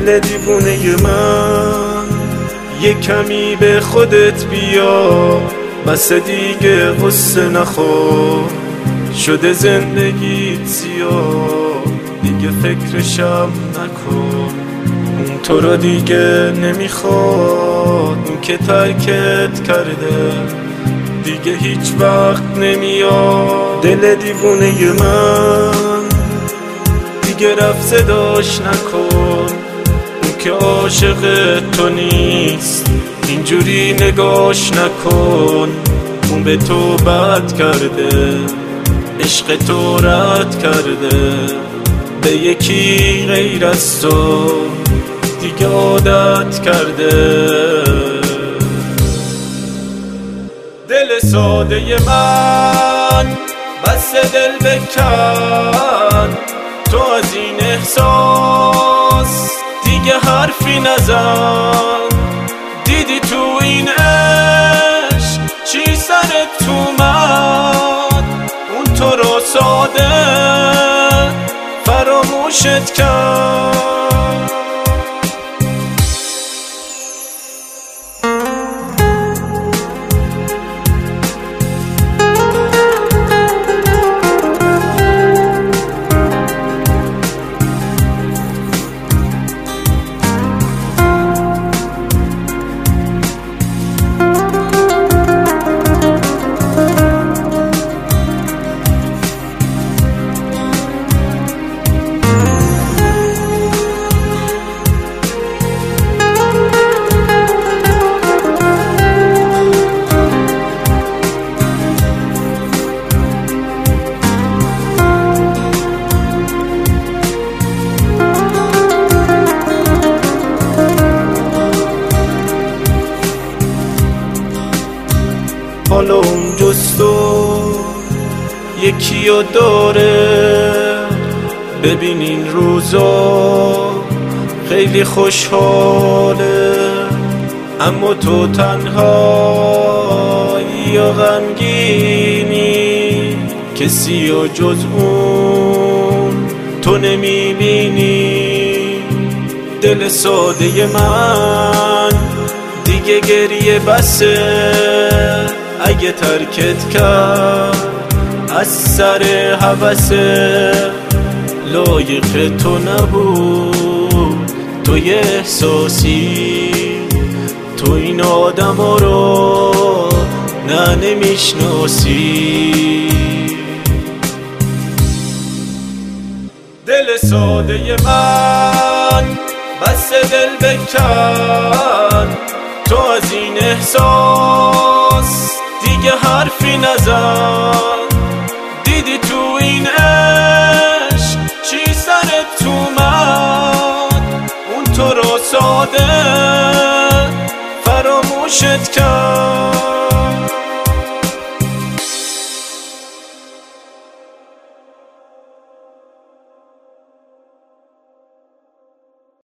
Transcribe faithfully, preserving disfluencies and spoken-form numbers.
دل دیوونه من، یه کمی به خودت بیا، بس دیگه غصه نخور، شده زندگیت سیاه، دیگه فکرشم نکن. اون تو رو دیگه نمیخواد، اون که ترکت کرده دیگه هیچ وقت نمیاد. دل دیوونه من دیگه رفت صداش نکن، اون که عاشق تو نیست اینجوری نگاش نکن. اون به تو بد کرده، عشق تو رد کرده، به یکی غیر از تو دیگه عادت کرده. دل ساده من بس دل بکن، تو از این احساس دیگه حرفی نزن. دیدی تو این عشق چی سرت اومد، اون تو رو ساده فراموشت کرد. حالا اون جستو یکی رو داره، ببین این روزا خیلی خوشحاله، اما تو تنهایی یا غمگینی، کسی و جز اون تو نمیبینی. دل ساده من دیگه گریه بسه، اگه ترکت کرد از سر هوسه، لایق تو نبود، تو یه احساسی، تو این آدم ها رو نه نمیشناسی. دل ساده من بس دل بکن، تو از این احساس دیگه حرفی نزن. دیدی تو این عشق چی سرت اومد، اون تو رو ساده فراموشت کرد.